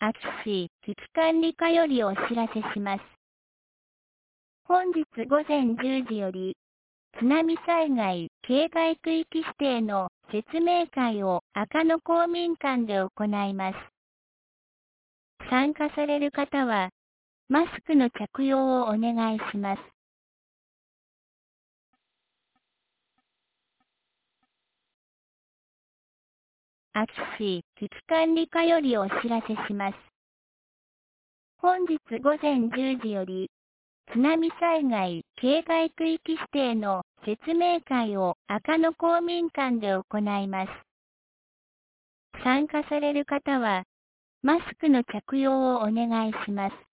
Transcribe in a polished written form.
秋市危機管理課よりお知らせします。本日午前10時より、津波災害警戒区域指定の説明会を赤野公民館で行います。参加される方は、マスクの着用をお願いします。秋市危機管理課よりお知らせします。本日午前10時より、津波災害警戒区域指定の説明会を赤野公民館で行います。参加される方は、マスクの着用をお願いします。